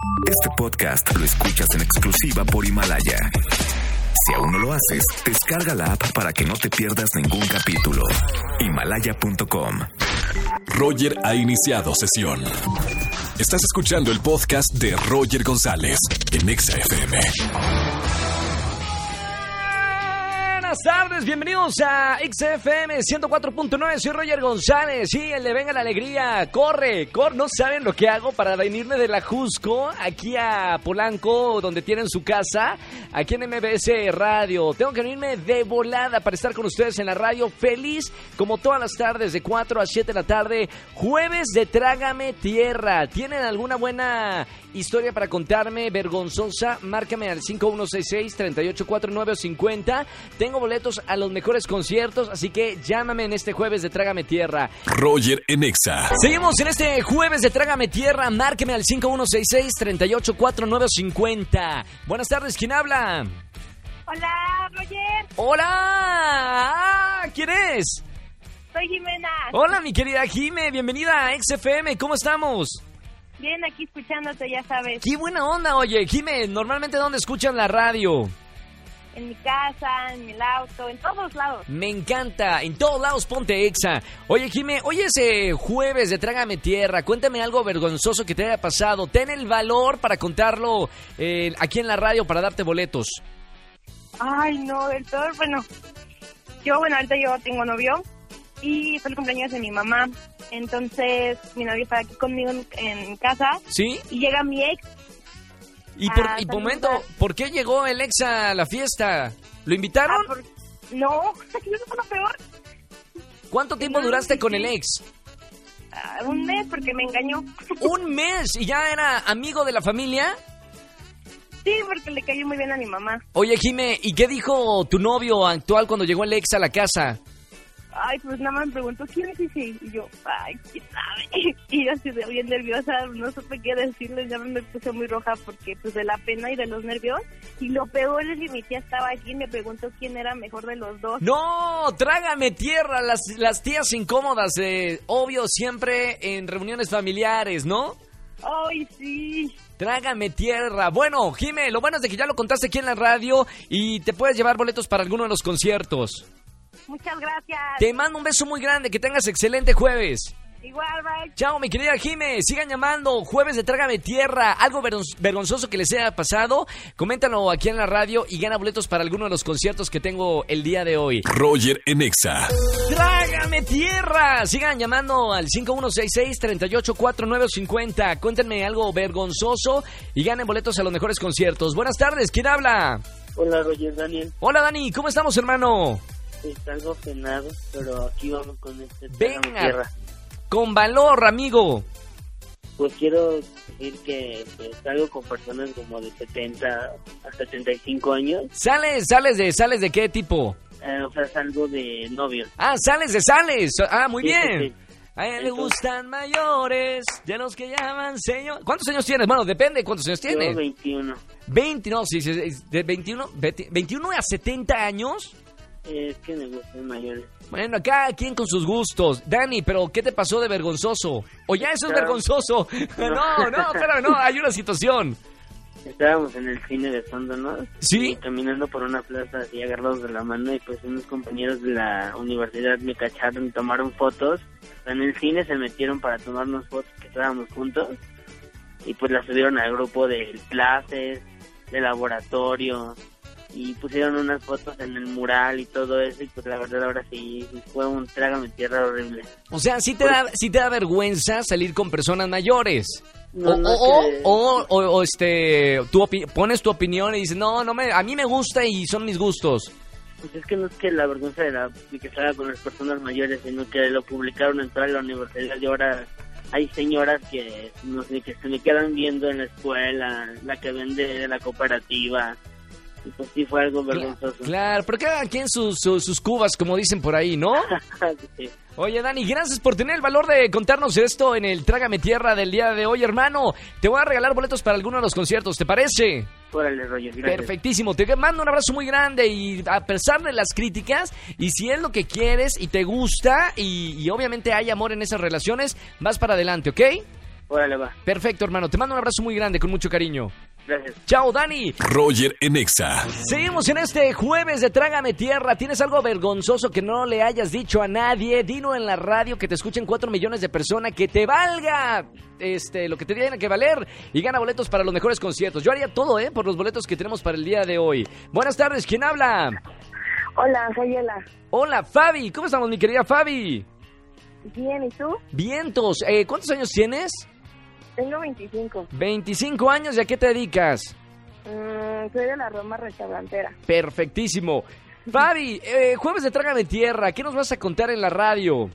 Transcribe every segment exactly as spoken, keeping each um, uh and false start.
Este podcast lo escuchas en exclusiva por Himalaya. Si aún no lo haces, descarga la app para que no te pierdas ningún capítulo. Himalaya punto com. Roger ha iniciado sesión. Estás escuchando el podcast de Roger González en Exa F M. Buenas tardes, bienvenidos a Exa F M ciento cuatro punto nueve, soy Roger González, sí, el de Venga la Alegría, corre, corre, no saben lo que hago para venirme de la Jusco aquí a Polanco, donde tienen su casa, aquí en M B S Radio, tengo que venirme de volada para estar con ustedes en la radio, feliz como todas las tardes, de cuatro a siete de la tarde, jueves de Trágame Tierra. ¿Tienen alguna buena historia para contarme, vergonzosa? Márcame al cinco uno seis seis, tres ocho cuatro nueve cinco cero. Tengo boletos a los mejores conciertos, así que llámame en este jueves de Trágame Tierra. Roger en Exa. Seguimos en este jueves de Trágame Tierra. Márqueme al cinco uno seis seis, tres ocho cuatro nueve cinco cero. Buenas tardes, ¿quién habla? Hola, Roger. Hola, ah, ¿quién es? Soy Jimena. Hola, mi querida Jime, bienvenida a X F M, ¿cómo estamos? Bien, aquí escuchándote, ya sabes. Qué buena onda, oye, Jime, normalmente ¿dónde escuchan la radio? En mi casa, en el auto, en todos lados. Me encanta, en todos lados ponte Exa. Oye, Jime, hoy es eh, jueves de Trágame Tierra. Cuéntame algo vergonzoso que te haya pasado. Ten el valor para contarlo eh, aquí en la radio para darte boletos. Ay, no, del todo, bueno. Yo, bueno, ahorita yo tengo novio y fue el cumpleaños de mi mamá. Entonces, mi novio está aquí conmigo en, en casa. ¿Sí? Y llega mi ex. Y por Ah, y también momento, va. ¿por qué llegó el ex a la fiesta? ¿Lo invitaron? Ah, por... No, eso fue lo peor. ¿Cuánto tiempo no, duraste sí, con sí. el ex? Ah, un mes porque me engañó. ¿Un mes? ¿Y ya era amigo de la familia? Sí, porque le cayó muy bien a mi mamá. Oye, Jime, ¿y qué dijo tu novio actual cuando llegó el ex a la casa? Ay, pues nada más me preguntó, ¿quién es ese? Y yo, ay, ¿quién sabe? Y yo así de bien nerviosa, no supe qué decirle, ya me puse muy roja porque pues de la pena y de los nervios. Y lo peor es que mi tía estaba aquí y me preguntó quién era mejor de los dos. ¡No! ¡Trágame tierra! Las, las tías incómodas, eh, obvio, siempre en reuniones familiares, ¿no? Ay, sí. Trágame tierra. Bueno, Jime, lo bueno es de que ya lo contaste aquí en la radio y te puedes llevar boletos para alguno de los conciertos. Muchas gracias. Te mando un beso muy grande, que tengas excelente jueves. Igual, bye. Chao, mi querida Jime, sigan llamando, jueves de Trágame Tierra, algo vergon- vergonzoso que les haya pasado, coméntalo aquí en la radio y gana boletos para alguno de los conciertos que tengo el día de hoy. Roger en Exa. ¡Trágame Tierra! Sigan llamando al cinco uno seis seis, tres ocho cuatro nueve cinco cero, cuéntenme algo vergonzoso y ganen boletos a los mejores conciertos. Buenas tardes, ¿quién habla? Hola, Roger, Daniel. Hola, Dani, ¿cómo estamos, hermano? Es algo penado, pero aquí vamos con este Venga. Trágame Tierra. Con valor, amigo. Pues quiero decir que pues, salgo con personas como de setenta a setenta y cinco años. ¿Sales, sales de, sales de qué tipo? Eh, o sea, salgo de novios. Ah, sales de sales. Ah, muy Sí, bien. sí, sí. A él le Entonces- gustan mayores, de los que llaman señor. ¿Cuántos años tienes? Bueno, depende de cuántos años Yo tienes. veintiuno. veinte, no, sí, sí, sí, de veintiuno, veintiuno a setenta años. Eh, es que me gustan mayores. Bueno, cada quien con sus gustos. Dani, pero ¿qué te pasó de vergonzoso? O ya eso es Ah, vergonzoso. No, no, pero no, hay una situación. Estábamos en el cine de fondo, ¿no? ¿Sí? Y caminando por una plaza así agarrados de la mano y pues unos compañeros de la universidad me cacharon y tomaron fotos. En el cine se metieron para tomarnos fotos que estábamos juntos y pues las subieron al grupo de clases, de laboratorio y pusieron unas fotos en el mural y todo eso y pues la verdad ahora sí fue un trágame tierra horrible. O sea, sí te da, sí te da vergüenza salir con personas mayores. No, o, no o, es que- o, o, o, este, tú opi- pones tu opinión y dices, no, no me, a mí me gusta y son mis gustos. Pues es que no es que la vergüenza de, la, de que salga con las personas mayores, sino que lo publicaron en toda la universidad y ahora hay señoras que no sé, que se me quedan viendo en la escuela, la que vende de la cooperativa. Y pues sí fue algo vergonzoso. Claro, pero cada quien sus, sus, sus cubas, como dicen por ahí, ¿no? Sí. Oye, Dani, gracias por tener el valor de contarnos esto en el Trágame Tierra del día de hoy, hermano. Te voy a regalar boletos para alguno de los conciertos, ¿te parece? Órale, Roger, gracias. Perfectísimo, te mando un abrazo muy grande y a pesar de las críticas, y si es lo que quieres y te gusta y, y obviamente hay amor en esas relaciones, vas para adelante, ¿ok? Órale, va. Perfecto, hermano. Te mando un abrazo muy grande, con mucho cariño. Gracias. Chao, Dani. Roger en Exa. Seguimos en este jueves de Trágame Tierra. ¿Tienes algo vergonzoso que no le hayas dicho a nadie? Dino en la radio, que te escuchen cuatro millones de personas, que te valga este lo que te tiene que valer y gana boletos para los mejores conciertos. Yo haría todo, ¿eh? Por los boletos que tenemos para el día de hoy. Buenas tardes, ¿quién habla? Hola, soy Ela. Hola, Fabi. ¿Cómo estamos, mi querida Fabi? Bien, ¿y tú? Vientos. Eh, ¿Cuántos años tienes? Tengo veinticinco. veinticinco años, ¿y a qué te dedicas? Mm, soy de la Roma restaurantera. Perfectísimo. Fabi, eh, jueves de Trágame Tierra, ¿qué nos vas a contar en la radio?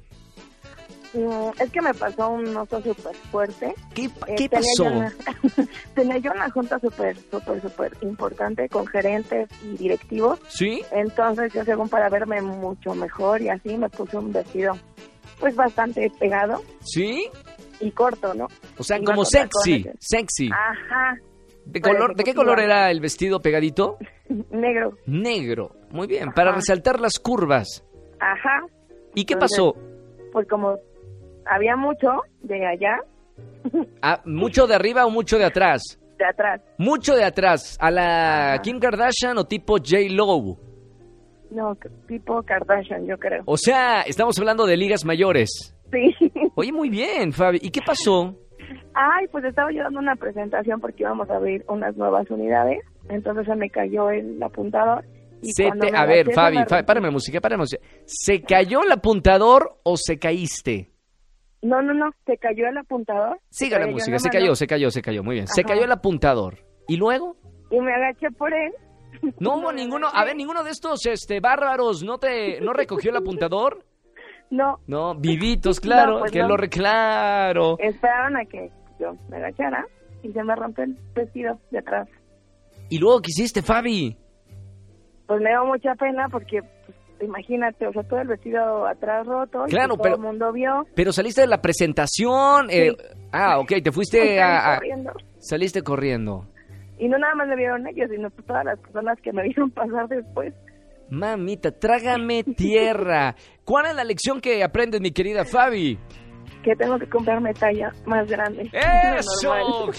Mm, es que me pasó un oso súper fuerte. ¿Qué, Eh, ¿qué tenía pasó? yo una- tenía yo una junta súper, súper, súper importante con gerentes y directivos. ¿Sí? Entonces yo, según para verme mucho mejor y así, me puse un vestido pues bastante pegado ¿Sí? y corto, ¿no? O sea, Iba como con sexy, tacones. sexy. Ajá, ¿De, por color, ¿De qué ejecutiva. color era el vestido pegadito? negro. Negro. Muy bien, para Ajá. resaltar las curvas. Ajá, ¿Y qué Entonces- pasó? pues como había mucho de allá, Ah, ¿mucho de arriba o mucho de atrás? de atrás. Mucho de atrás. ¿A la Ajá. Kim Kardashian o tipo J-Lo? No, tipo Kardashian, yo creo. O sea, estamos hablando de ligas mayores. Sí. Oye, muy bien, Fabi. ¿Y qué pasó? Ay, pues estaba yo dando una presentación porque íbamos a abrir unas nuevas unidades. Entonces se me cayó el apuntador. Y Se cuando te- me A ver, agaché, se Fabi, me Fabi, rompió. párame música, párame música. ¿Se cayó el apuntador o se caíste? No, no, no, se cayó el apuntador. Siga la Se cayó en música, la se mano, cayó, se cayó, se cayó, muy bien. Se Ajá. cayó el apuntador. ¿Y luego? Y me agaché por él. No hubo Me ninguno, agaché. a ver, ninguno de estos este bárbaros no te no recogió el apuntador. No, No, vivitos, claro, No, pues que no. lo reclaro. esperaron a que yo me agachara y se me rompió el vestido de atrás. ¿Y luego qué hiciste, Fabi? Pues me dio mucha pena porque, pues, imagínate, o sea, todo el vestido atrás roto. y Claro, que todo pero- el mundo vio. Pero saliste de la presentación. eh, Ah, ok, te fuiste Salí a, a- corriendo. saliste corriendo. Y no nada más me vieron ellos, sino pues todas las personas que me vieron pasar después. Mamita, trágame tierra. ¿Cuál es la lección que aprendes, mi querida Fabi? Que tengo que comprarme talla más grande. de lo ¡Eso!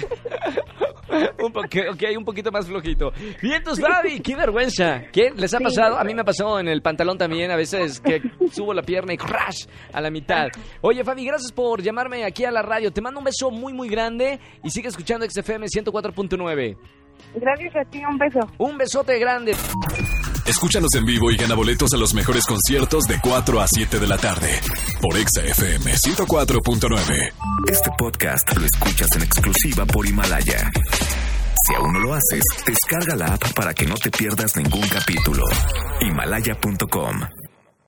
normal. un, po- ok, un poquito más flojito. Vientos, Fabi, qué vergüenza. ¿Qué les ha Sí. pasado? A mí me ha pasado en el pantalón también, a veces que subo la pierna y crash a la mitad. Oye, Fabi, gracias por llamarme aquí a la radio. Te mando un beso muy, muy grande y sigue escuchando X F M ciento cuatro punto nueve. Gracias a ti, un beso. Un besote grande. Escúchanos en vivo y gana boletos a los mejores conciertos de cuatro a siete de la tarde por Exa F M ciento cuatro punto nueve. Este podcast lo escuchas en exclusiva por Himalaya. Si aún no lo haces, descarga la app para que no te pierdas ningún capítulo. Himalaya punto com